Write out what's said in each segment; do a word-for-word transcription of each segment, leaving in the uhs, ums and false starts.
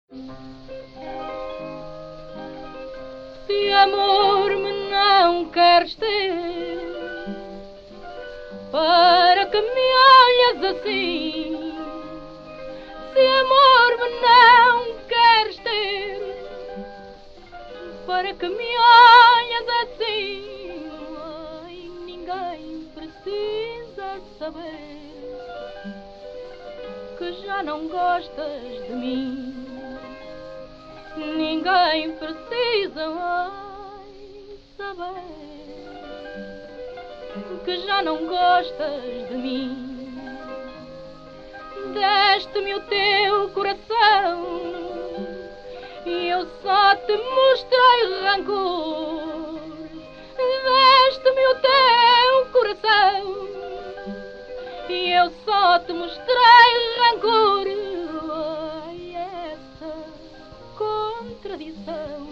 Se amor me não queres ter, para que me olhas assim? Se amor me não queres ter, para que me olhas assim? Ai, ninguém precisa saber que já não gostas de mim. Ninguém precisa mais saber que já não gostas de mim. Deste-me o teu coração e eu só te mostrei rancor. Deste-me o teu coração e eu só te mostrei rancor. Ai, essa contradição,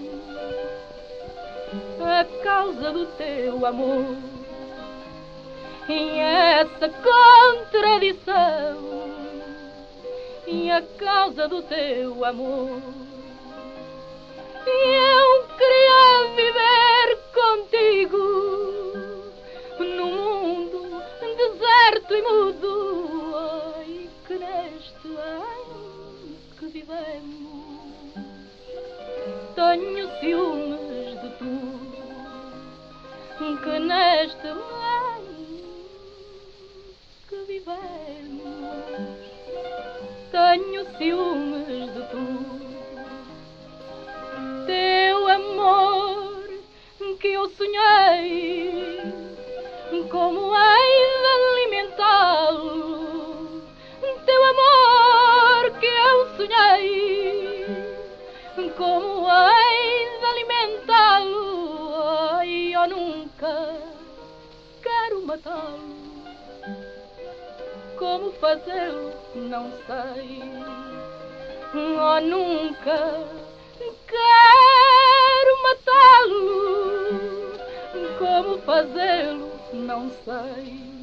a causa do teu amor. E essa contradição, e a causa do teu amor. E eu queria viver contigo num mundo deserto e mudo. Ai, que neste ano que vivemos tenho ciúmes de tu. Que neste ano que vivemos tenho ciúmes de tu. Teu amor que eu sonhei, como hei de alimentá-lo? Teu amor que eu sonhei, como hei de alimentá-lo? Ai, eu nunca quero matá-lo. Como fazê-lo não sei. Oh, nunca quero matá-lo. Como fazê-lo não sei.